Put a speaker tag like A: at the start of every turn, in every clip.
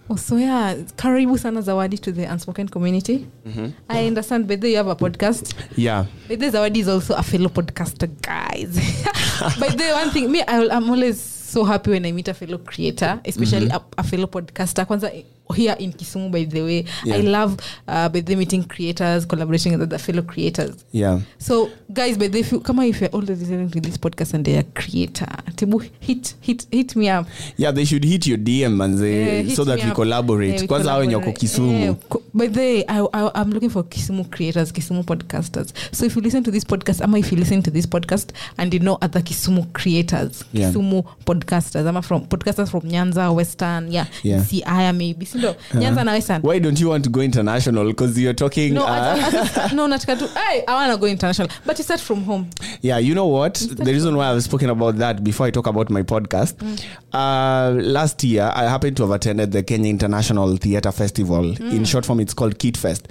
A: So yeah, karibu sana Zawadi to the unspoken community. I understand, but you have a podcast.
B: Yeah.
A: But Zawadi is also a fellow podcaster, guys. But the one thing, I'm always so happy when I meet a fellow creator, especially a fellow podcaster. Kwanza here in Kisumu, by the way, I love by the meeting creators, collaborating with the fellow creators.
B: Yeah.
A: So guys, but if you're always listening to this podcast and they are creator, Tibu, hit me up.
B: Yeah, they should hit your DM and so that we collaborate. Kwanza hao wenye wako Kisumu.
A: But I'm looking for Kisumu creators, Kisumu podcasters. So if you listen to this podcast, if you listen to this podcast and you know other Kisumu creators, Kisumu podcasters, podcasters from Nyanza, Western, Siaya maybe. Nyanza na Western.
B: Why don't you want to go international? Because you're talking...
A: No, I want to go international. But you start from home.
B: Yeah, you know what? The reason why I've spoken about that before I talk about my podcast, last year, I happened to have attended the Kenya International Theatre Festival. In short form, it's called KIT Fest.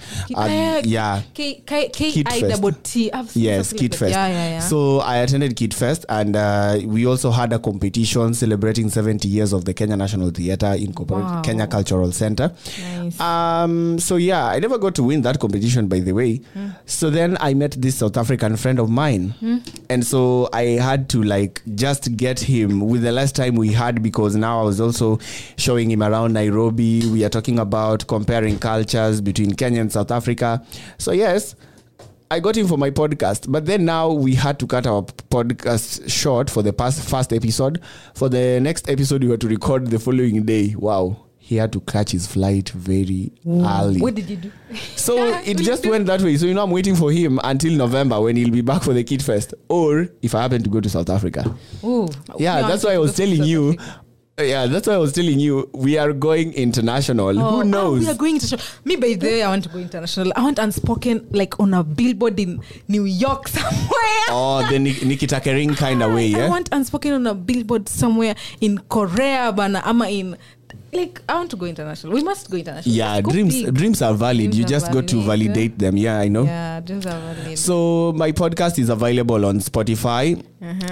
A: K-I-T-T.
B: Yes, KIT Fest.
A: Yeah.
B: So I attended KIT Fest, and we also had a competition celebrating 70 years of the Kenya National Theatre Incorporated, Kenya Cultural Center.
A: Nice.
B: So yeah, I never got to win that competition, by the way. So then I met this South African friend of mine, and so I had to just get him with the last time we had, because now I was also showing him around Nairobi. We are talking about comparing cultures between Kenya and South Africa. So yes, I got him for my podcast, but then now we had to cut our podcast short for the first episode. For the next episode, we had to record the following day. Wow. He had to catch his flight very early.
A: What did you do?
B: So it just went that way. So, I'm waiting for him until November when he'll be back for the KIT Fest. Or if I happen to go to South Africa.
A: Ooh.
B: Yeah, that's why I was telling you. Yeah, that's why I was telling you we are going international. Who knows?
A: We are going international. Me, by the way, I want to go international. I want Unspoken on a billboard in New York somewhere.
B: Oh, the Nikita Kering kind of way, yeah?
A: I want Unspoken on a billboard somewhere in Korea, in... I want to go international. We must go international.
B: Yeah, dreams are valid. You just got to validate them. Yeah, I know.
A: Yeah, dreams are valid.
B: So my podcast is available on Spotify,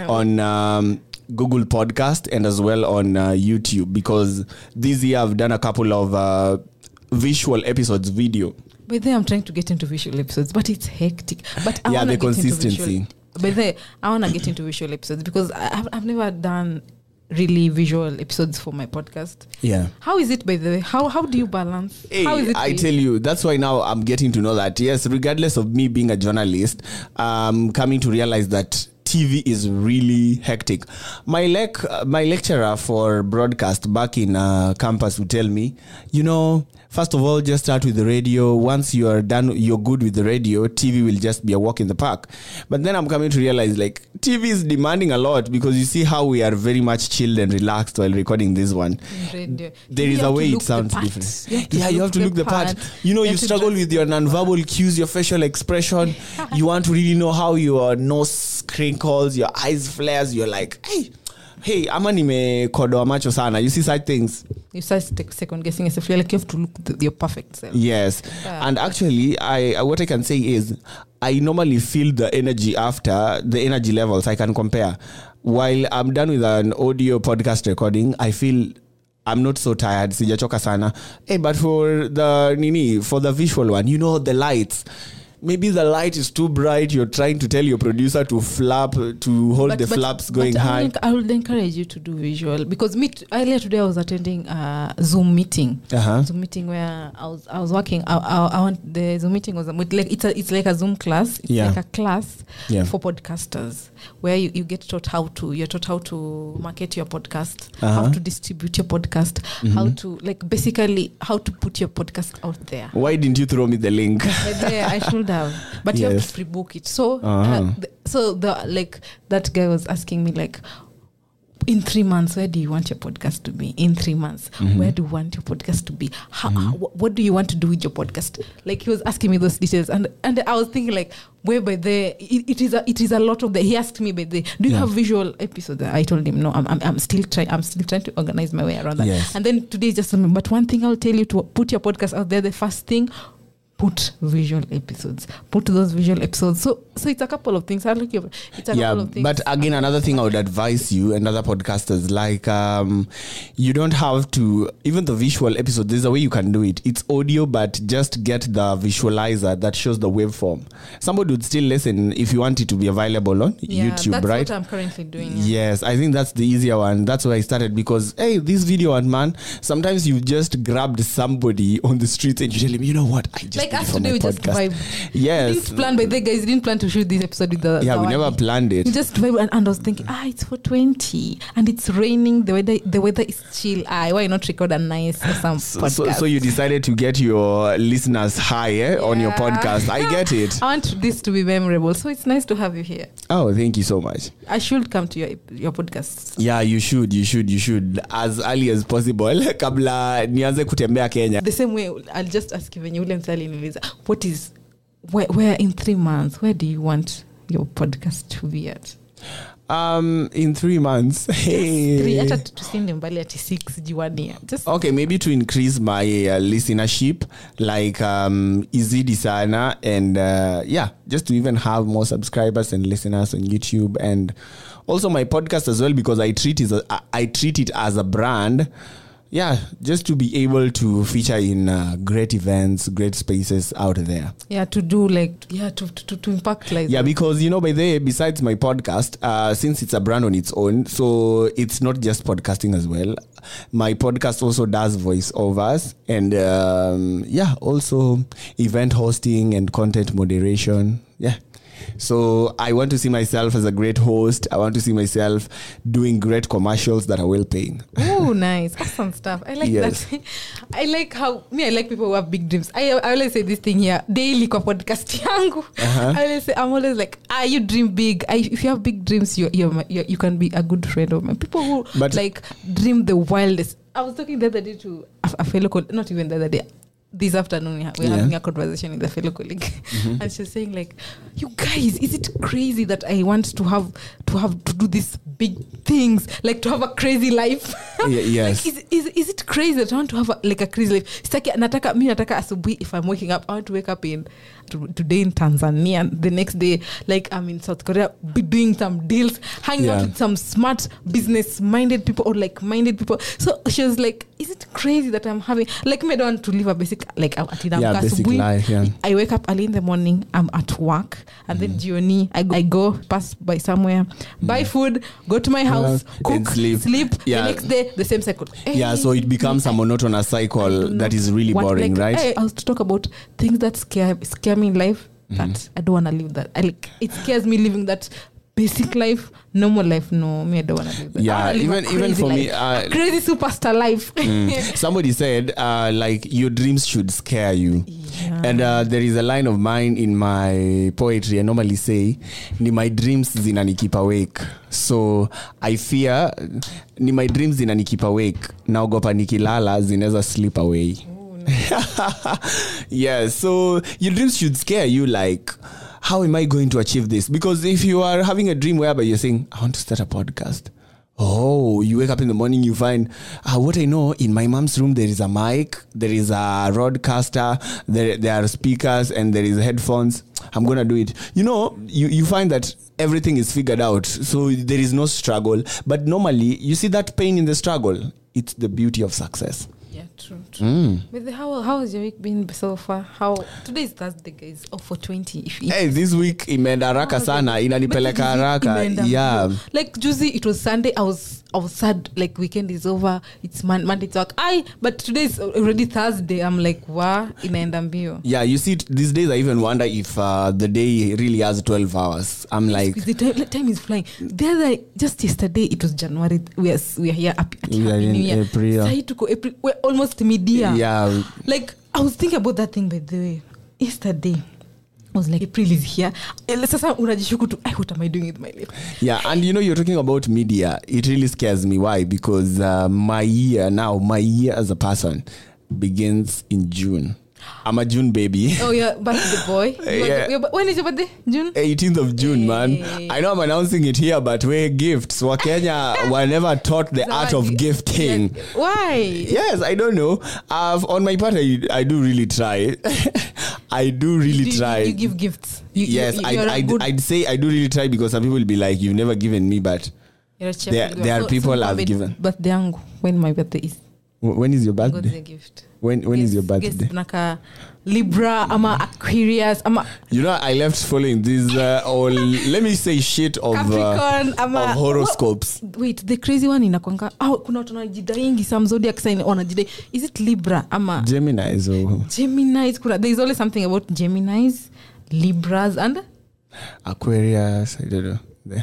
B: on Google Podcast, and as well on YouTube, because this year I've done a couple of visual episodes video.
A: But then I'm trying to get into visual episodes, but it's hectic. But I
B: the consistency.
A: But then I want to get into visual episodes because I've never done really visual episodes for my podcast.
B: Yeah.
A: How is it, by the way? How do you balance?
B: Hey,
A: how is it?
B: I tell you, that's why now I'm getting to know that, yes, regardless of me being a journalist, I'm coming to realize that TV is really hectic. My lecturer for broadcast back in campus would tell me, first of all, just start with the radio. Once you are done, you're good with the radio, TV will just be a walk in the park. But then I'm coming to realize TV is demanding a lot, because you see how we are very much chilled and relaxed while recording this one.
A: Radio.
B: There is a way it sounds different. You have to look the part. You struggle with your nonverbal cues, your facial expression. You want to really know how your nose crinkles, your eyes flares. You're like, hey, ama nimekodoa macho sana. You see such things.
A: You start second guessing yourself. You have to look your perfect self.
B: Yes. And actually, what I can say is, I normally feel the energy after the energy levels. I can compare. While I'm done with an audio podcast recording, I feel I'm not so tired. Sijachoka sana. But for the visual one, the lights. Maybe the light is too bright. You're trying to tell your producer to hold the flaps going high.
A: I would encourage you to do visual, because earlier today I was attending a Zoom meeting. Zoom meeting where I was working. I want the Zoom meeting was it's like a Zoom class. It's like a class for podcasters where you're taught how to market your podcast, how to distribute your podcast, how to basically how to put your podcast out there.
B: Why didn't you throw me the link?
A: I should have, but you have to pre-book it. So that guy was asking me in 3 months, where do you want your podcast to be? In 3 months, where do you want your podcast to be? What do you want to do with your podcast? He was asking me those details, and I was thinking where by there it is a lot of the. He asked me by there, do you have visual episodes? I told him no. I'm still trying to organize my way around that.
B: Yes.
A: And then today just but one thing I'll tell you, to put your podcast out there, the first thing, put visual episodes. Put those visual episodes. So it's a couple of things. Couple of things.
B: But again, another thing I would advise you and other podcasters, like you don't have to, even the visual episode, there's a way you can do it. It's audio, but just get the visualizer that shows the waveform. Somebody would still listen if you want it to be available on YouTube,
A: that's
B: right?
A: That's what I'm currently doing.
B: Yes, I think that's the easier one. That's why I started, because hey, this video one, man, sometimes you just grabbed somebody on the streets and you tell him, you know what, I just
A: like us today, we just vibe.
B: Yes.
A: We didn't plan, by the guys didn't plan to shoot this episode with the
B: we never planned it.
A: We just vibe, and I was thinking, it's 4:20 and it's raining. The weather is chill. Why not record a nice podcast?
B: So you decided to get your listeners high on your podcast. I get it.
A: I want this to be memorable, so it's nice to have you here.
B: Oh, thank you so much.
A: I should come to your podcast.
B: Yeah, you should as early as possible. Kabla nianze kutembea Kenya.
A: The same way, I'll just ask you when you what is where in 3 months, where do you want your podcast to be at?
B: In 3 months, hey. Okay, maybe to increase my listenership, like izidi sana, and just to even have more subscribers and listeners on YouTube, and also my podcast as well, because I treat it as a brand. Yeah, just to be able to feature in great events, great spaces out there.
A: Yeah, to do to impact like.
B: Yeah, because by the way, besides my podcast, since it's a brand on its own, so it's not just podcasting as well. My podcast also does voiceovers and also event hosting and content moderation. Yeah. So I want to see myself as a great host. I want to see myself doing great commercials that are well paying.
A: Oh, nice. Awesome stuff. I like that. I like I like people who have big dreams. I always say this thing here daily kwa podcast yangu. I'm always like, you dream big. If you have big dreams, you can be a good friend of mine. People who dream the wildest. I was talking the other day to a fellow colleague, not even the other day. This afternoon we're having a conversation with a fellow colleague, and she's saying like, you guys, is it crazy that I want to do these big things, like to have a crazy life?
B: Yes.
A: Like, is it crazy that I want to have a crazy life? Nataka asubuhi, if I'm waking up, I want to wake up today in Tanzania, the next day like I'm in South Korea, be doing some deals, hanging out with some smart business minded people or like minded people. So she was like, is it crazy that I'm having, like, me, I don't want to live a basic
B: basic life.
A: I wake up early in the morning, I'm at work, and then Gioni, I go pass by somewhere, buy food, go to my house, cook, sleep. The next day the same cycle.
B: So it becomes a monotonous cycle that is really boring, right?
A: I was to talk about things that scare me in life, that I don't want to live that. It scares me living that basic life, normal life. No, me, I don't want to live that.
B: Yeah, even for me,
A: crazy superstar life.
B: Somebody said like your dreams should scare you. And there is a line of mine in my poetry I normally say, ni my dreams zinani keep awake. So I fear ni my dreams zinani keep awake, naogopa nikilala zinaweza slip away. So your dreams should scare you, like, how am I going to achieve this? Because if you are having a dream whereby you're saying, I want to start a podcast. Oh, you wake up in the morning, you find, what I know, in my mom's room, there is a mic, there is a broadcaster, there are speakers, and there is headphones. I'm going to do it. You find that everything is figured out. So there is no struggle. But normally, you see that pain in the struggle. It's the beauty of success.
A: Yeah, true. But how has your week been so far? Today is Thursday, guys. 4:20.
B: This week imeenda haraka sana, inanipeleka haraka. Yeah.
A: Like Tuesday, it was Sunday. I was sad. Like weekend is over. It's Monday talk. But today is already Thursday. I'm like, wow, inaenda mbio.
B: Yeah, you see, these days I even wonder if the day really has 12 hours. I'm like,
A: the time is flying. Just yesterday, it was January. We are here up at
B: New Year.
A: April. We're almost mid-year.
B: Yeah.
A: Like, I was thinking about that thing, by the way. Yesterday, I was like, April is here. Sasa unajishuku tu, what am I doing with my life?
B: Yeah, and you're talking about media. It really scares me. Why? Because my year as a person begins in June. I'm a June baby.
A: Oh, yeah, birthday boy. When is your birthday? June?
B: 18th of June, man. I know I'm announcing it here, but we're gifts. Wakenya were never taught the art of gifting.
A: Why?
B: Yes, I don't know. On my part, I do really try. I do really try.
A: You give gifts.
B: I'd say I do really try, because some people will be like, you've never given me, but there are people I've given.
A: Birthday yangu, when my birthday is.
B: When is your birthday?
A: God's a gift.
B: When is your birthday?
A: Naka Libra, ama Aquarius, ama.
B: You know, I left following these all, let me say, shit of
A: Capricorn, ama
B: of horoscopes.
A: Wait, the crazy one inakwanga. Kuna watu wanajidaingi some zodiac sign wanajidai. Is it Libra ama
B: Geminis or
A: Geminis? There is always something about Geminis, Libras, and
B: Aquarius. I don't know.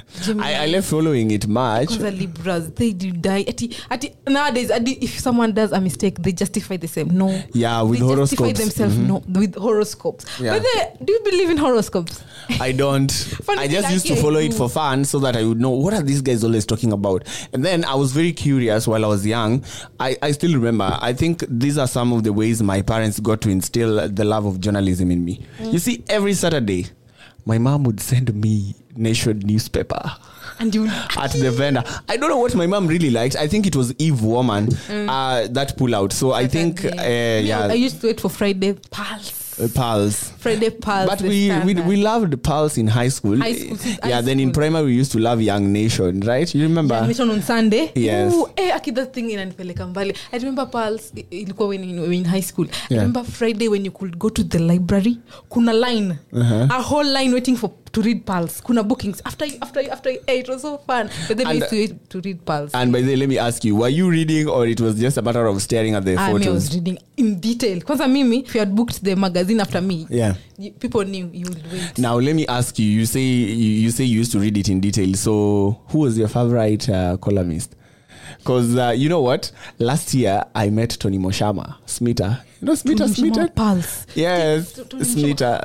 B: I left following it much.
A: Because the Libras, they do die. Nowadays, if someone does a mistake, they justify themselves. No.
B: Yeah, with
A: they
B: horoscopes.
A: Justify themselves. No, with horoscopes.
B: Yeah.
A: But do you believe in horoscopes?
B: I don't. I just used to follow it for fun, so that I would know what are these guys always talking about. And then I was very curious while I was young. I still remember. I think these are some of the ways my parents got to instill the love of journalism in me. You see, every Saturday, my mom would send me Nation newspaper. And you at the vendor. I don't know what my mom really liked. I think it was Eve Woman that pull out. So I think
A: I used to wait for Friday Pulse. Friday Pulse.
B: But we loved Pulse in high school. Then in primary we used to love Young Nation, right? You remember?
A: Young Nation on Sunday.
B: Yes.
A: That thing inanipeleka mbali. I remember Pulse ilikuwa when in high school. I remember Friday when you could go to the library. Kuna line. A whole line waiting to read Pulse. Kuna bookings after you. It was so fun. But then we used to wait to read Pulse.
B: And by the way, let me ask you, were you reading, or it was just a matter of staring at the photos?
A: I was reading in detail. Kwanza mimi, if you had booked the magazine after me, people knew you would wait.
B: Now let me ask you. You say you used to read it in detail. So who was your favorite columnist? Because you know what? Last year I met Tony Moshama, Smita. You know Smita?
A: Pulse.
B: Yes, Smita.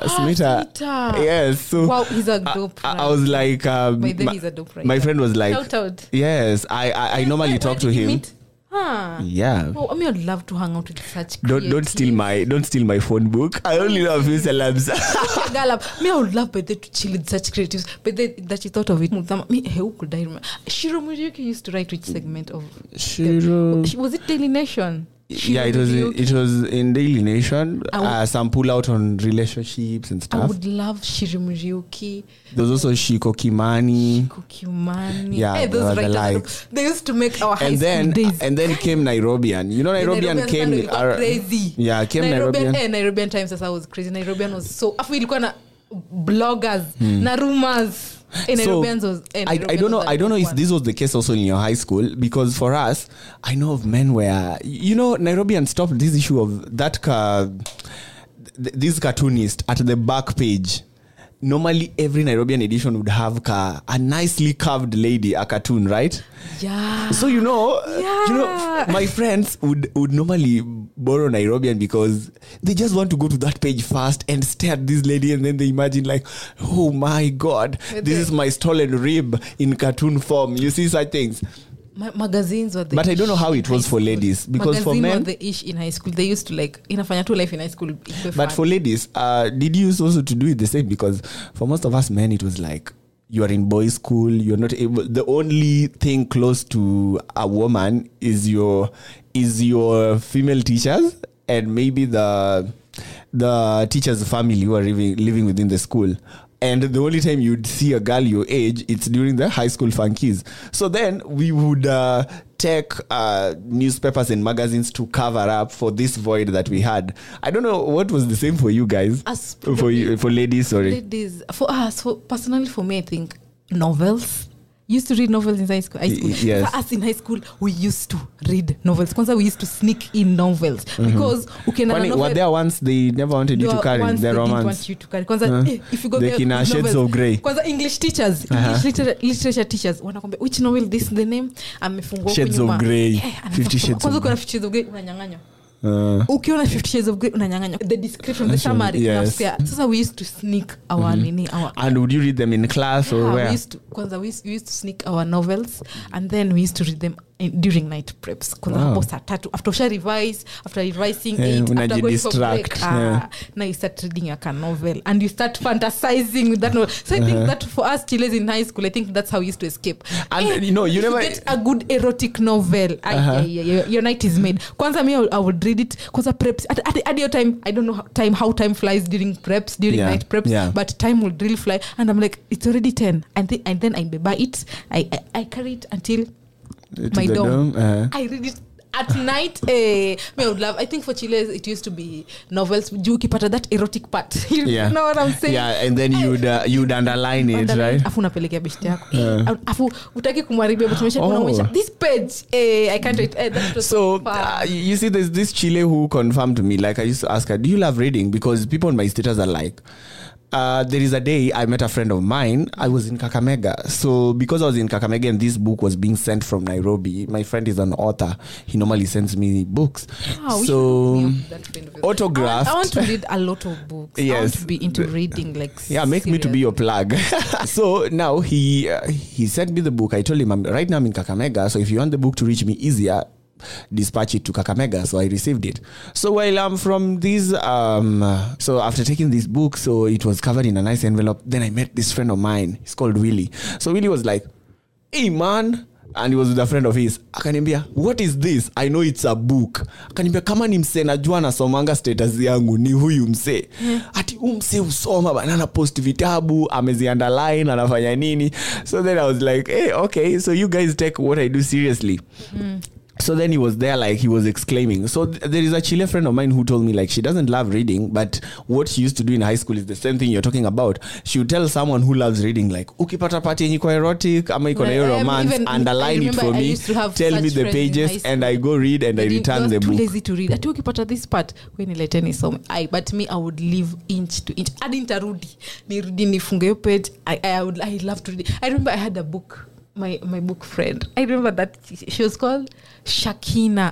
B: Yes. So
A: wow, he's a dope writer.
B: I was like,
A: he's a dope writer.
B: My friend was like,
A: shout out.
B: Yes, I normally talk to him. Yeah.
A: Oh, I mean, I'd love to hang out with such creative.
B: Don't steal my phone book. I only know a few celebs.
A: I would love to chill with such creatives. But that you thought of it. Who could I remember? Shiro Murioki used to write which segment of
B: Shiro?
A: Was it Daily Nation?
B: Yeah, it was in Daily Nation. Some pull out on relationships and stuff.
A: I would love Shiro Murioki.
B: There was also Shiko Kimani. Yeah,
A: those writers. They used to make our high school days. And then
B: came Nairobian. You know, Nairobian came
A: crazy.
B: Yeah, came Nairobian.
A: Nairobian Times as I was crazy. Nairobian was so. I feel ilikuwa na bloggers, na rumors.
B: I don't know if this was the case also in your high school, because for us, I know of men where, you know, Nairobian stopped this issue of that this cartoonist at the back page. Normally every Nairobian edition would have a nicely carved lady, a cartoon, right?
A: Yeah.
B: So you know, my friends would normally borrow Nairobian because they just want to go to that page first and stare at this lady, and then they imagine like, oh my God, this is my stolen rib in cartoon form. You see such things.
A: Magazines were the
B: but I don't know how it was for ladies, because for men
A: were the ish in high school. They used to like inafanya tu life in high school.
B: But for ladies, did you use also to do it the same? Because for most of us men, it was like, you are in boys' school, you're not able. The only thing close to a woman is your female teachers, and maybe the teacher's family who are living within the school. And the only time you'd see a girl your age, it's during the high school funkies. So then we would take newspapers and magazines to cover up for this void that we had. I don't know what was the same for you guys. For ladies, sorry.
A: Ladies, for us, personally for me, I think novels. Used to read novels in high school.
B: Yes.
A: For us in high school, we used to read novels. Kwanza we used to sneak in novels because
B: were there ones they never wanted you to carry their romance?
A: Didn't want you to carry. Kwanza if you go there,
B: Shades of Grey.
A: Kwanza English teachers, literature teachers, wanakwambia which novel this the name? Amefungua
B: Shades of Grey. 50 Shades of Grey.
A: Kwanza 50 Shades of Grey unanyang'anywa. Ukiona 50 Shades of Grey unanyang'anywa. The description, the summary.
B: Yes.
A: Sasa we used to sneak our
B: And would you read them in class or where?
A: We used to sneak our novels, and then we used to read them during night preps. Kuna hapo saa 3 after revising 8 after going for break. Now you start reading a novel and you start fantasizing with that novel. So I think that for us Chiles in high school, I think that's how we used to escape.
B: And you know, you never
A: get a good erotic novel. Your night is made. Kwanza me I would read it. Kwanza preps at your time, I don't know how time flies during preps, during night preps, but time would really fly. And I'm like, it's already 10, and then I buy it. I carry it until my dorm. I read it at night. I would love. I think for Chiles it used to be novels. You keep at that erotic part. You know what I'm saying?
B: Yeah, and then you'd underline it, right?
A: Afu unapelekea beshte yako. Afu utaki kumharibia but umesha this page. I can't wait.
B: So you see, there's this Chile who confirmed to me. Like, I used to ask her, "Do you love reading?" Because people on my status are like. There is a day I met a friend of mine. I was in Kakamega. So because I was in Kakamega and this book was being sent from Nairobi, my friend is an author. He normally sends me books. So autographed.
A: I want to read a lot of books. Yes. I want to be into reading
B: make me to be your plug. So now he sent me the book. I told him, right now I'm in Kakamega. So if you want the book to reach me easier, dispatch it to Kakamega. So I received it. So while I'm from these so after taking this book, so it was covered in a nice envelope, then I met this friend of mine. He's called Willie. So Willie was like, "Hey man," and he was with a friend of his. Akaniambia, "What is this? I know it's a book." Akaniambia, "Kama ni mse najua nasomanga status yangu ni huyu mse." Ati mse usoma banana post vitabu, amezi underline, anafanya nini. So then I was like, "Hey, okay, so you guys take what I do seriously." So then he was there, like he was exclaiming. So there is a Chile friend of mine who told me, like, she doesn't love reading, but what she used to do in high school is the same thing you're talking about. She would tell someone who loves reading, like, ukipata party yenye kwa erotic ama iko na romance, underline it for me, tell me the pages, and I go read and I return the book.
A: Too lazy to read. Ati ukipata this part, when nileteni some. But me, I would live inch to inch. Adi nitarudi. Nirudi nifunge yo page. I love to read. I remember I had a book. My book friend, I remember that she was called Shakina.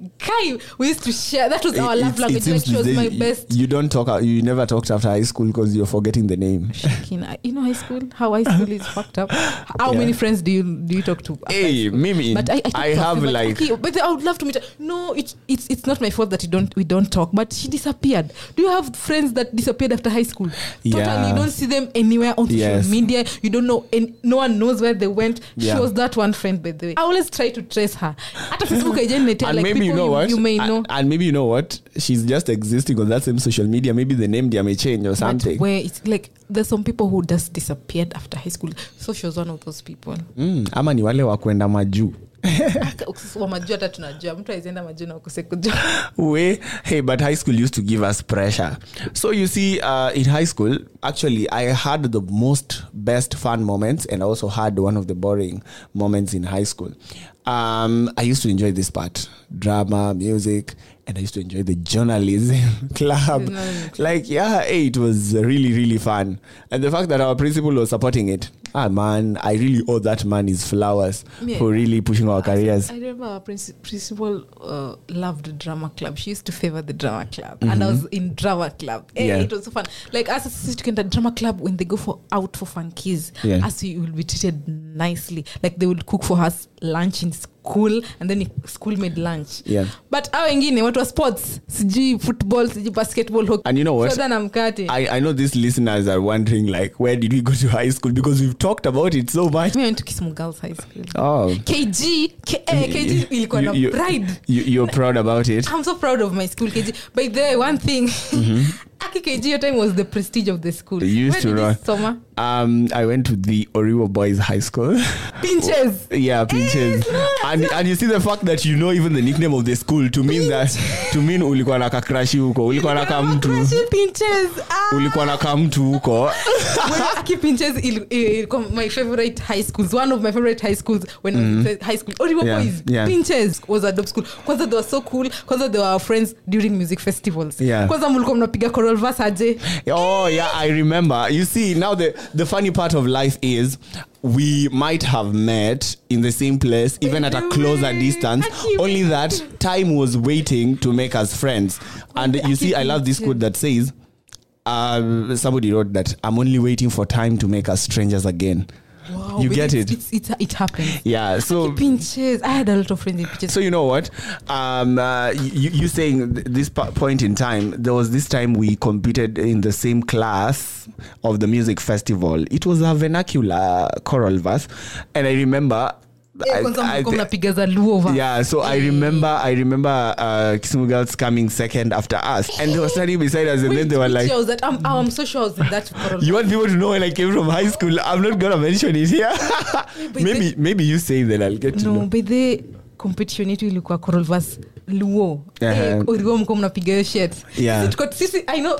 A: We used to share. That was our love language. Like, she was my best.
B: You never talked after high school because you're forgetting the name.
A: Shakina. You know high school? How high school is fucked up. How many friends do you talk to?
B: Hey, Mimi. But I have like. Okay,
A: but I would love to meet her. No, it's not my fault that we don't talk. But she disappeared. Do you have friends that disappeared after high school? Totally, you don't see them anywhere on social media. You don't know, and no one knows where they went. She was that one friend, by the way. I always try to trace her. At Facebook,
B: and maybe you know what?
A: You may know.
B: And maybe you know what? She's just existing on that same social media. Maybe the name may change or something.
A: But where it's like there's some people who just disappeared after high school. So she was one of those people.
B: Ama ni wale wa kwenda maju. Hey, but high school used to give us pressure. So you see, in high school, actually, I had the best fun moments, and I also had one of the boring moments in high school. I used to enjoy this part, drama, music, and I used to enjoy the journalism club. It was really, really fun. And the fact that our principal was supporting it, man, I really owe that man his flowers for really pushing our careers.
A: I remember our principal loved the drama club. She used to favor the drama club. And I was in drama club. It was so fun. Like, as a student at drama club, when they go out for funkies, as you will be treated nicely. Like, they would cook for us lunch in school, and then school made lunch. But our wengine, what was sports? Siji football, siji basketball, hockey.
B: And you know what?
A: So then I'm cutting.
B: I know these listeners are wondering, like, where did we go to high school? Because we've talked about it so much.
A: We went to Kisumu Girls High School.
B: Oh.
A: KG ilikuwa na pride.
B: You're proud about it?
A: I'm so proud of my school, KG. By the way, one thing, Aki KG your time was the prestige of the school.
B: You used to run.
A: Summer?
B: I went to the Oriwo Boys High School.
A: Pinches.
B: Pinches. And you see the fact that you know even the nickname of the school to mean ulikuwa na kakrashi huko, ulikuwa na kamtu.
A: Pinches.
B: Ulikuwa na kamtu huko.
A: Aki Pinches my favorite high schools. One of my favorite high schools when I was in high school. Oriwo Boys. Pinches was a dope school. Because they were so cool. Because they were our friends during music festivals. Because mulikuwa mnapiga choral verse aje.
B: Oh yeah, I remember. You see, now the funny part of life is we might have met in the same place, even at a closer distance, only that time was waiting to make us friends. And you see, I love this quote that says, somebody wrote that, I'm only waiting for time to make us strangers again.
A: Wow,
B: you get it?
A: It happens.
B: Yeah, so
A: pinches. I had a lot of friends in pinches.
B: So you know what? You saying this point in time, there was this time we competed in the same class of the music festival. It was a vernacular choral verse, and I remember. I remember Kisumu girls coming second after us, and they were standing beside us, and then they were like,
A: I'm so sure I was in that choral.
B: You want people to know when I came from high school? I'm not gonna mention it here. maybe you say that I'll get to know.
A: No, but the competition yetu ilikuwa choral verse Luo. Urigo mko mnapiga hiyo shit.
B: Yeah.
A: Sisi I know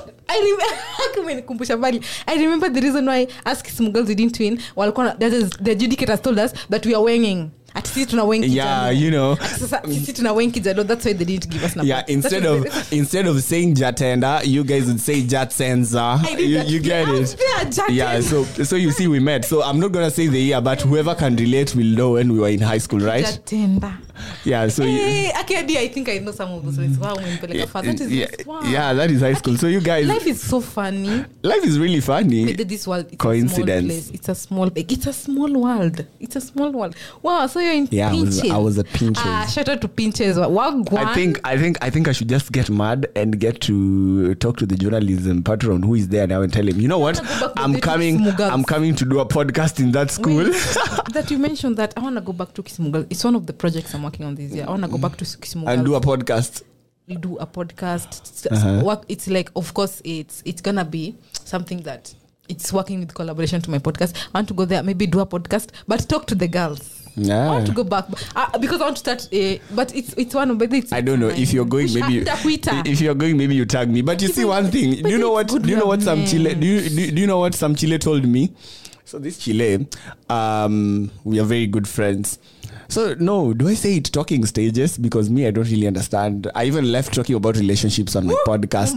A: I remember the reason why us Kisumu girls didn't win. The adjudicators told us that we are winging. At sisi tuna wenki.
B: Yeah, you know.
A: Sasa sisi tuna wenki jalo. That's why they didn't give us number.
B: Yeah, instead of saying Jatenda, you guys would say Jatsenza. You get it. Yeah, so you see we met. So I'm not gonna say the year, but whoever can relate will know when we were in high school, right?
A: Jatenda.
B: Yeah, so
A: I think I know some of those words. Wow,
B: yeah, that is high school. So you guys,
A: life is so funny.
B: Life is really funny.
A: This world, it's
B: coincidence.
A: It's a small world. Wow, so you're in Pinches.
B: I was at Pinches.
A: Shout out to Pinches. I
B: think I should just get mad and get to talk to the journalism patron who is there now and tell him, you know what? I'm coming to do a podcast in that school.
A: That you mentioned that, I want to go back to Kisumu. It's one of the projects I'm working on this year. I want to go back to Kisumu
B: and do a podcast.
A: We do a podcast. It's like, of course, it's gonna be something that it's working with collaboration to my podcast. I want to go there, maybe do a podcast, but talk to the girls.
B: Yeah.
A: I want to go back because I want to start. But it's one of the.
B: I don't know if you're going. Maybe if you're going, maybe you tag me. But you see one thing. Do you know what? Do you know what some Chile? Do you know what some Chile told me? So this Chile, we are very good friends. So no, do I say it talking stages? Because me, I don't really understand. I even left talking about relationships on my podcast.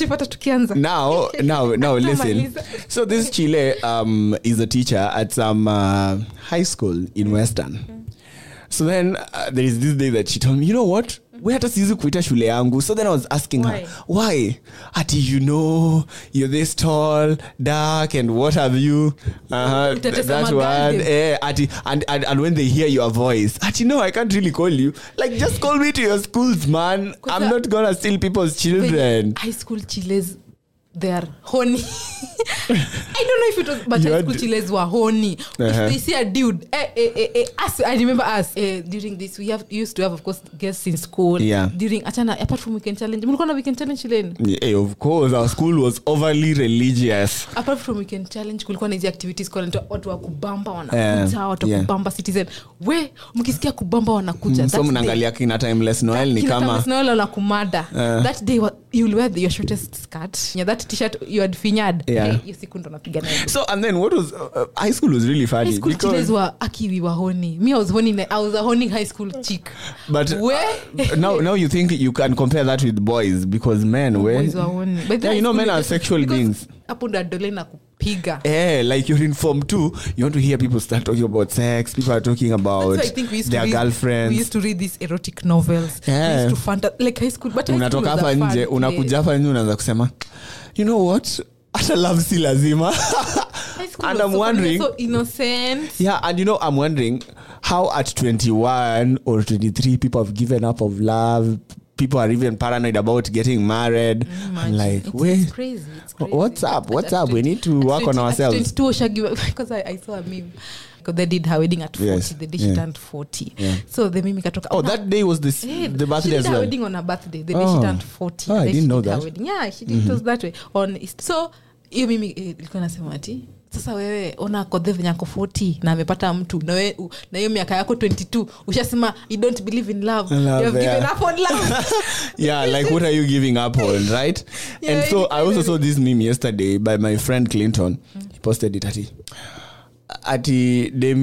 B: Now listen. So this Chile is a teacher at some high school in Western. So then there is this day that she told me, you know what? We had to see kuita shule yangu. So then I was asking her, why? Ati, you know, you're this tall, dark, and what have you? That one. Ati, and when they hear your voice, Ati, no, I can't really call you. Like, just call me to your schools, man. I'm not gonna steal people's children.
A: High school chiles, they are horny. I don't know if it was, but high school chiles were horny. If they see a dude, I remember us during this. We used to have, of course, guests in school.
B: Yeah.
A: During apart from weekend challenge, weekend challenge chileni.
B: Yeah, of course, our school was overly religious.
A: Apart from weekend challenge, kulikuwa na hizo activities kwa watu wa kubamba wanakuja, watu wa kubamba citizen. We mkisikia kubamba wanakuja.
B: So mnaangalia kina Timeless Noel ni kama
A: Timeless Noel na kumada. That day you will wear your shortest skirt. Yeah, that t-shirt you had finyad.
B: Yeah. So and then what was high school was really funny.
A: High school chicks were we were horny. Me I was a horny high school chick.
B: But now you think you can compare that with boys because men boys
A: were horny. But
B: yeah, you know men are sexual beings. Like you're in Form 2, you want to hear people start talking about sex. People are talking about their girlfriends.
A: We used to read these erotic novels.
B: Yeah.
A: We used to like high school, but
B: unatoka hapa nje unakuja hapa nje unaanza kusema, you know what, hata love si lazima. And I'm wondering,
A: so innocent.
B: Yeah, and you know, I'm wondering how at 21 or 23 people have given up of love. People are even paranoid about getting married. I'm like,
A: it's crazy.
B: What's up? We need to work on ourselves.
A: 22 because I saw a meme. Because they did her wedding at 40. Yes. The day she turned 40. Yeah. So the meme katoka.
B: Oh, that day was the birthday as well. She did her
A: wedding on her birthday. The day she turned 40.
B: I didn't know that.
A: Yeah, she did. It was that way. So, hiyo mimi ilikuwa nasema ati sasa wewe ona kodhe nyako 40 na amepata mtu na hiyo miaka yako 22 ushasema you don't believe in love. You have given up on love.
B: Yeah, like what are you giving up on, right? Yeah, and so I also saw this meme yesterday by my friend Clinton. He posted it ati demi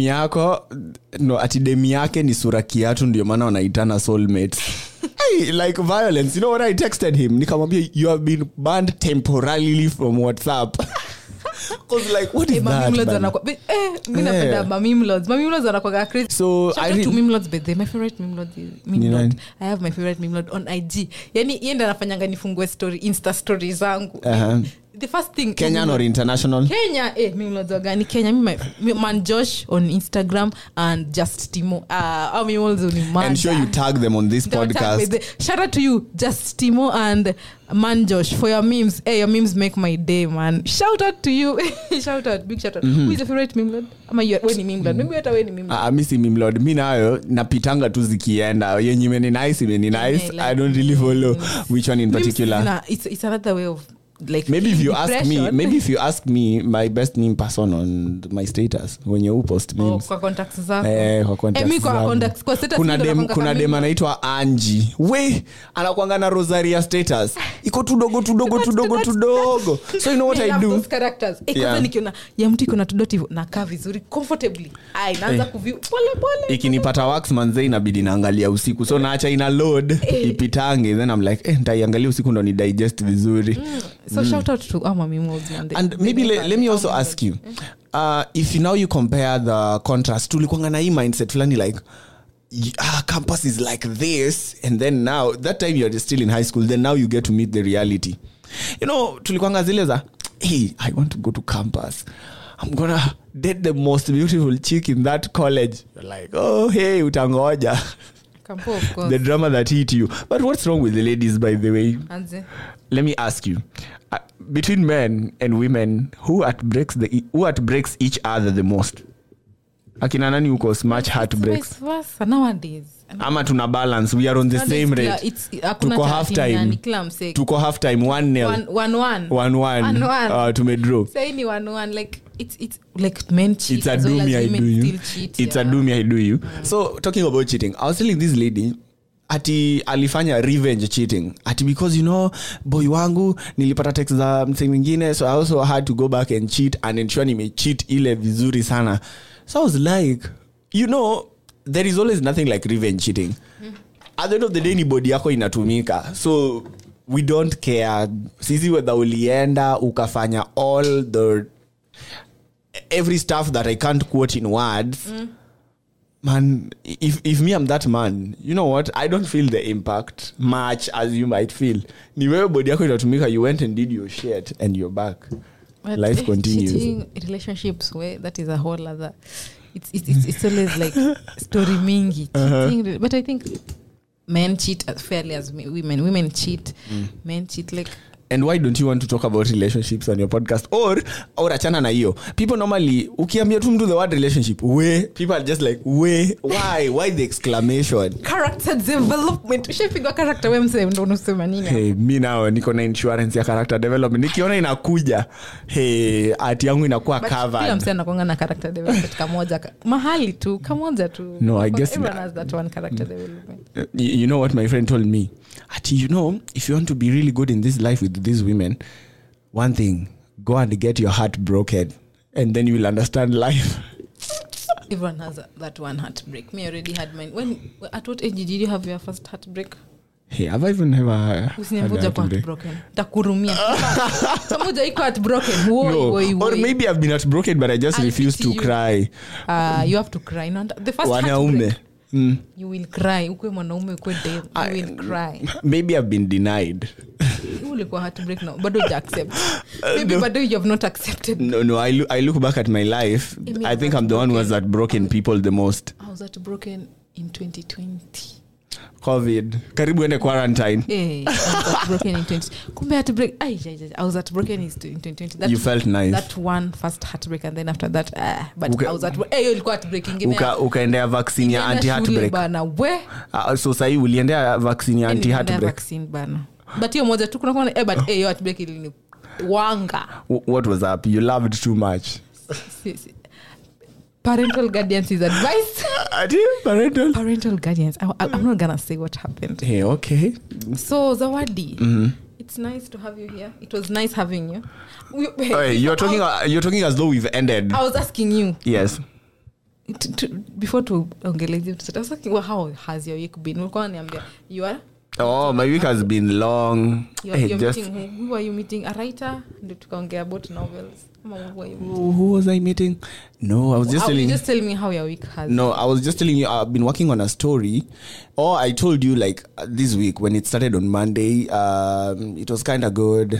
B: yake ni sura kiatu ndio maana wanaitana soulmates. Hey, like violence. You know what I texted him? Nikamwambia you have been banned temporarily from WhatsApp. Cause like what is that?
A: Mimi napenda meme lords wanakuwa crazy.
B: So
A: I read meme lords but my favorite meme lord is meme lord. I have my favorite meme lord on IG. Yani yeye ndo anafanyanga nifungue story Insta stories zangu. the first thing
B: Kenyan or international?
A: Kenya mimi mlozo gani Kenya mimi man Josh on Instagram and just Timo mimi also ni man.
B: And sure you tag them on this podcast.
A: Shout out to you Just Timo and man Josh for your memes. Your memes make my day, man. Shout out to you. Shout out, big shout out. Who is your favorite meme lord? Ama you when meme lord? Maybe hata when meme lord.
B: Mimi si meme lord. Mimi nayo napitanga tu zikienda. Yenye imeni nice. Like, I don't really follow which one in particular.
A: It's another way of like
B: maybe if you ask me my best meme person on my status when you post memes
A: kwa contacts zako
B: kwa contacts
A: kwa contacts kwa status
B: kuna dem anaitwa Angie we anakuanga na Rosaria status iko tudogo so you know what I do
A: those characters kwanza nikiona ya mtu iko na tudoti na kaa vizuri comfortably naanza kuview pole
B: ikinipata wax manze inabidi naangalia usiku so naacha ina load ipitange then I'm like nitaiangalia usiku ndo ni digest vizuri.
A: So shout out to Mami Mozi
B: and maybe let me also ask you if you compare the contrast tulikuanga na hii mindset flani like campus is like this and then now that time you're still in high school then now you get to meet the reality tulikuanga zile za hey I want to go to campus I'm gonna date the most beautiful chick in that college. You're like oh hey utangoja
A: of course.
B: The drama that hit you. But what's wrong with the ladies, by the way? Let me ask you. Between men and women, who breaks each other the most? Akina nani who cause much heartbreaks?
A: Nowadays.
B: Ama tuna balance. We are on the same rate. Tuko half time. 1-1. Tumedraw.
A: Say ni 1-1 like it's like men cheat.
B: It's a do me I do you. It's a do me I do you. So talking about cheating, I was telling this lady ati alifanya revenge cheating ati because boy wangu nilipata text za msee mwingine so I also had to go back and cheat and ensure nime cheat ile vizuri sana. So I was like there is always nothing like revenge cheating. At the end of the day ni body yako inatumika so we don't care sisi whether ulienda ukafanya all the every stuff that I can't quote in words. Man, if me I'm that man, you know what? I don't feel the impact much as you might feel. Ni wewe body yako inatumika, you went and did your shit and you're back. But life continues.
A: Cheating, relationships, that is a whole other. It's always like story mingi. Cheating, but I think men cheat as fairly as women. Women cheat, men cheat like.
B: And why don't you want to talk about relationships on your podcast? Or achana na hiyo. People normally, ukiambia tu mtu the word relationship, people are just like, why the exclamation?
A: Character development. Ushafigwa character wewe msee ndo unasema nini?
B: Hey, mimi nao niko na insurance ya character development. Nikiona inakuja, ati yangu inakuwa covered.
A: Kila msee anakuanga na character development kamoja. Mahali tu, kamoja tu.
B: No, I guess
A: everyone has that one character development.
B: You know what my friend told me? Ati if you want to be really good in this life with these women, one thing, go and get your heart broken and then you will understand life.
A: Everyone has that one heartbreak. Me already had mine. At what age did you have your first heartbreak?
B: Hey, have I even ever had
A: heartbroken? Takurumia. Samoja iko heartbroken.
B: Or maybe I've been heartbroken but I just refuse to cry.
A: You have to cry. No, the first heartbreak. You will cry. Ukwe mwanaume ukwe dead. You will cry.
B: Maybe I've been denied.
A: Ulikuwa heartbreak now. But don't accept. Maybe but you have not accepted.
B: No. I look back at my life. I think I'm the one who has heartbroken people the most.
A: I was heartbroken in 2020.
B: COVID. Karibu ende quarantine.
A: I was heartbroken in 2020. Kumbe heartbreak. I was heartbroken in 2020.
B: You felt nice.
A: That one first heartbreak and then after that, but I was heartbroken. Ilikuwa heartbreak ingine.
B: Ukaendea vaccine ya anti-heartbreak.
A: Bana, we?
B: So sahi uliendea vaccine ya anti-heartbreak.
A: Vaccine bana. But hiyo moja tu kuna but hiyo heartbreak ilini wanga.
B: What was up? You loved too much.
A: Parental guardians is advice. Parental guardians. I'm not gonna say what happened.
B: Hey, okay.
A: So Zawadi, it's nice to have you here. It was nice having you.
B: You're talking as though we've ended.
A: I was asking you.
B: Yes.
A: Before to ongelezi, I was asking, how has your week been? You are.
B: Oh, my week has been long.
A: You're meeting who are you meeting? A writer? Ndio tukaongea about novels.
B: Who was I meeting? No, I was just telling you.
A: Just tell me how your week has.
B: No, I was just telling you I've been working on a story. Or I told you like this week when it started on Monday, it was kind of good.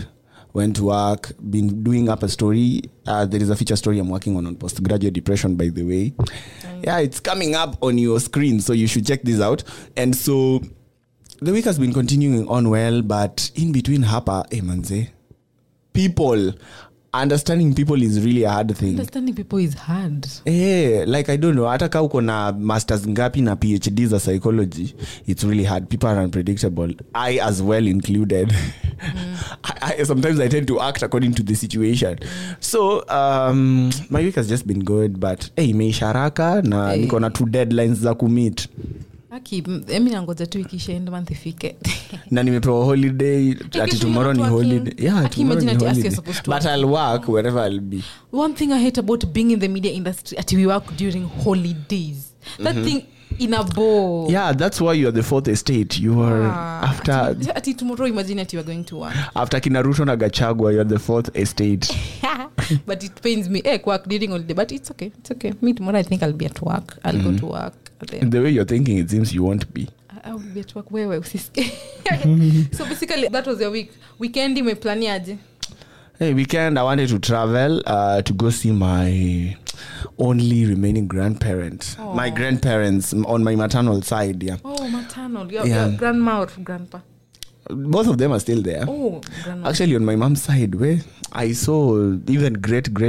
B: went to work, been doing up a story. There is a feature story I'm working on postgraduate depression, by the way. Yeah, it's coming up on your screen, so you should check this out. And so the week has been continuing on well, but in between hapa, manze, people, understanding people is really a hard thing.
A: Understanding people is hard.
B: Like I don't know, hata ka uko na masters ngapi na PhDs of psychology, it's really hard. People are unpredictable. I as well included. I sometimes I tend to act according to the situation. So my week has just been good, but imeisha haraka na niko na 2 deadlines za kumit.
A: Mimi nangoja tu ikisha end month ifike.
B: Na nimepewa holiday, ati tomorrow ni holiday. Yeah, tomorrow ni holiday. But I'll work wherever I'll be.
A: One thing I hate about being in the media industry, ati we work during holidays. That thing in a bore.
B: Yeah, that's why you're the fourth estate. You are after
A: ati tomorrow, imagine that you are going to work.
B: After Kina Ruto na Gachagua, you're the fourth estate.
A: But it pains me. Work during holiday, but it's okay. It's okay. Me tomorrow I think I'll be at work. I'll go to work.
B: The way you're thinking, it seems you won't be.
A: I will be at work. Where So basically, that was your week. Weekend, you plan aje?
B: Hey, weekend, I wanted to travel to go see my only remaining grandparents. Oh. My grandparents on my maternal side, yeah.
A: Oh, maternal. Your grandma or grandpa?
B: Both of them are still there.
A: Oh, grandma.
B: Actually, on my mom's side, where I saw even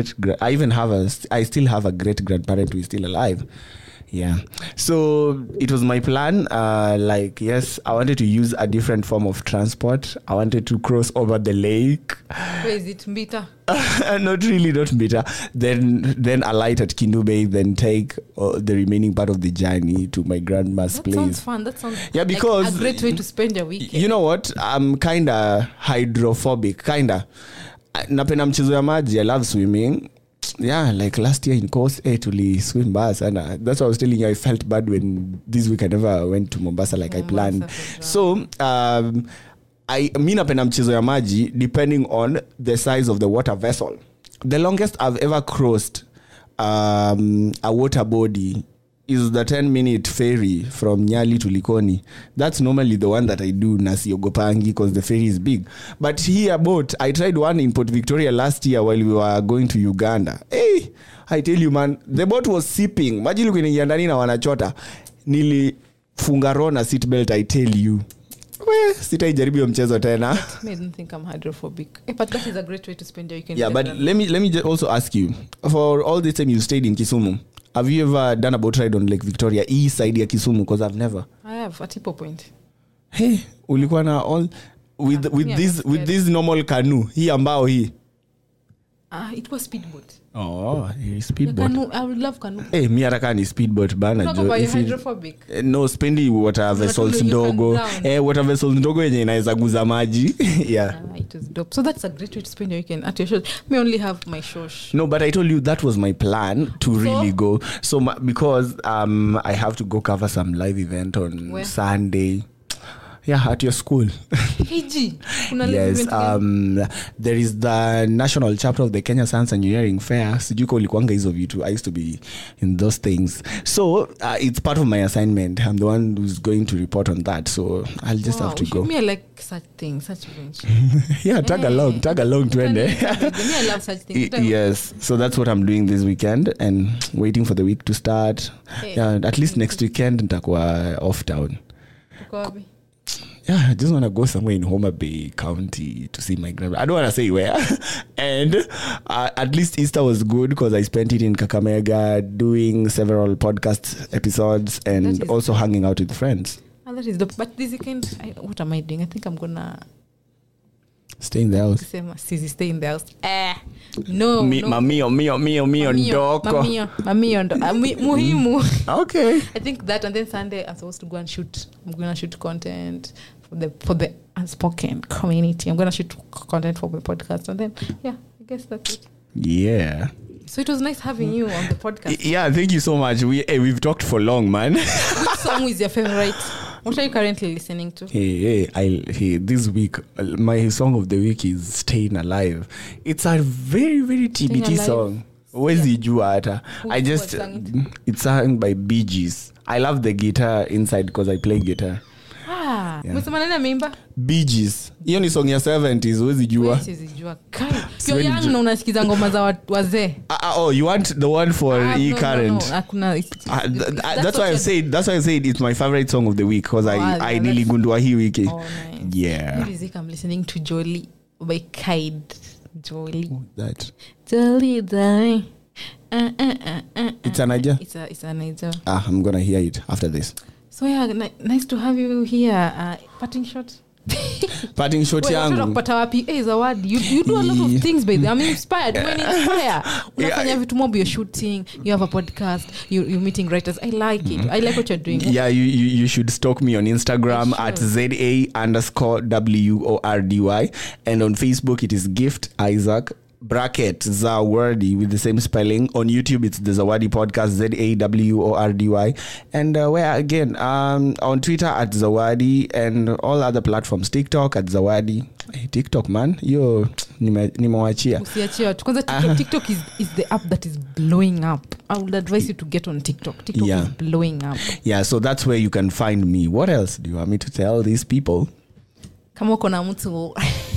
B: I still have a great grandparent who is still alive. Yeah. So it was my plan. Yes, I wanted to use a different form of transport. I wanted to cross over the lake.
A: Where is it? Mbita?
B: Not Mbita. Then alight at Kindu Bay, then take the remaining part of the journey to my grandma's place.
A: That sounds fun. That sounds
B: because
A: like a great way to spend your weekend.
B: You know what? I'm kind of hydrophobic. Napenda mchezo ya maji. I love swimming. Yeah, like last year in course tuli swim bus, and that's what I was telling you. I felt bad when this week I never went to Mombasa like I planned. So mi napenda mchezo ya maji depending on the size of the water vessel. The longest I've ever crossed a water body is the 10-minute ferry from Nyali to Likoni. That's normally the one that I do Nasiogopangi because the ferry is big. But here I tried one in Port Victoria last year while we were going to Uganda. Hey, I tell you man, the boat was sipping. Maji ilikuwa inaingia ndani na wanachota. Nilifunga rona seatbelt, I tell you. Sitaijaribu hiyo mchezo tena.
A: I don't think I'm hydrophobic. But that is a great way to spend your weekend.
B: Yeah, but let me just also ask you, for all this time you stayed in Kisumu, have you ever done a boat ride on Lake Victoria east side ya Kisumu? Because I've never.
A: I have at Hippo Point.
B: Hey, ulikuwa na all with this normal canoe hii ambao hii.
A: It was speedboat.
B: Oh, speedboat.
A: Canoe, I would love canoe.
B: Hey, mi haraka ni speedboat bana
A: jo. If hydrophobic.
B: No, spendi water vessels ndogo. Water vessels ndogo yenye inaweza guza maji. Yeah.
A: It was dope. So that's a great way to spend your weekend at your show. Me only have my shosh.
B: No, but I told you that was my plan to really go. So because I have to go cover some live event on Sunday. Yeah, at your school.
A: KG.
B: Yes, there is the national chapter of the Kenya Science Engineering Fair. Sijuko ulikuanga hizo vitu. I used to be in those things. So it's part of my assignment. I'm the one who's going to report on that. So I'll just have to go.
A: Me, I like such things, such events.
B: Yeah, tag along, twende.
A: Me, I love such things.
B: Yes, so that's what I'm doing this weekend and waiting for the week to start. Yeah, at least next weekend nitakuwa off town. Yeah, I just want to go somewhere in Homa Bay County to see my grandma. I don't want to say where. And at least Easter was good because I spent it in Kakamega doing several podcast episodes and also hanging out with friends.
A: Oh, that is dope. But this weekend, what am I doing? I think I'm going to...
B: Stay in the house.
A: Stay in the house. No.
B: Mamio ndoko.
A: Muhimu.
B: Okay.
A: I think that, and then Sunday I'm supposed to go and shoot. I'm going to shoot content for the unspoken community. I'm going to shoot content for my podcast, and then I guess that's it.
B: Yeah.
A: So it was nice having you on the podcast.
B: Yeah, thank you so much. We've talked for long, man.
A: Which song is your favorite? What are you currently listening to?
B: Hey, this week, my song of the week is Staying Alive. It's a very, very TBT song. Wezi jua hata. It's sung by Bee Gees. I love the guitar inside because I play guitar.
A: Msema nani ameimba?
B: Bee Gees. Hiyo ni song ya 70s, huwezi jua.
A: Siwezi jua. Kio young na unasikiza ngoma za wazee.
B: Oh, you want the one for current?
A: Hakuna.
B: That's why I said it's my favorite song of the week because I niligundua hii wiki.
A: Oh, nice.
B: Yeah.
A: Music, I'm listening to Jolie by Kide. Jolie.
B: That.
A: Jolie die.
B: It's a Niger?
A: It's a Niger.
B: I'm gonna hear it after this.
A: So yeah, nice to have you here. Parting shot.
B: Parting shot yangu.
A: Kupata wapi? Zawadi. You do a lot of things by the I'm inspired. When inspire. Unafanya vitu mob, you're shooting, you have a podcast, you're meeting writers. I like it. I like what you're doing.
B: Yeah, you should stalk me on Instagram at ZA_WORDY, and on Facebook it is Gift Isaac bracket Zawadi with the same spelling. On YouTube it's the Zawadi Podcast, ZAWORDY, and where again on Twitter at Zawadi, and all other platforms, TikTok at Zawadi. Hey, TikTok man, yo nimewachia.
A: Usiachia kwanza. TikTok is the app that is blowing up. I would advise you to get on TikTok. TikTok is blowing up.
B: Yeah, so that's where you can find me. What else do you want me to tell these people?
A: Kama uko na mtu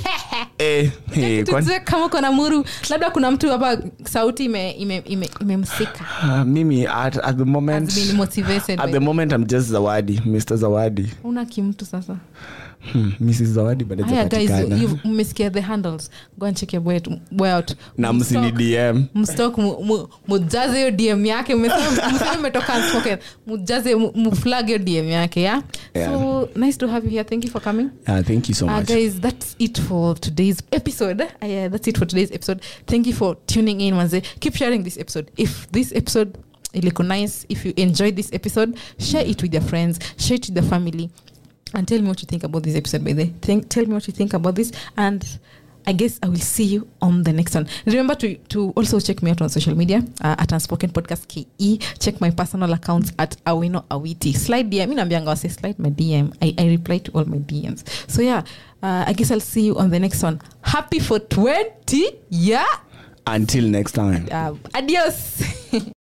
B: kama
A: kuna muru, labda kuna mtu hapa sauti imemsika.
B: Mimi at the moment
A: has been motivated.
B: At the moment I'm just Zawadi, Mr. Zawadi.
A: Una kimtu sasa.
B: Mrs. Zawadi but
A: it's guys, you mmesikia the handles. Go and check your boy out.
B: Na msini DM.
A: Mstock mujaze yo DM yake. Msema umetoka unspoken. Mujaze mflag yo DM yake, yeah? So nice to have you here. Thank you for coming.
B: Thank you so much.
A: Guys, that's it for today's episode. That's it for today's episode. Thank you for tuning in, manze. Keep sharing this episode. If this episode ilikuwa nice, if you enjoyed this episode, share it with your friends, share it with the family. And tell me what you think about this episode, by the way. Tell me what you think about this. And I guess I will see you on the next one. Remember to also check me out on social media at Unspoken Podcast KE. Check my personal accounts at Awino Awiti. Slide DM. I say slide my DM. I reply to all my DMs. So yeah, I guess I'll see you on the next one. Happy 420. Yeah.
B: Until next time.
A: Adios.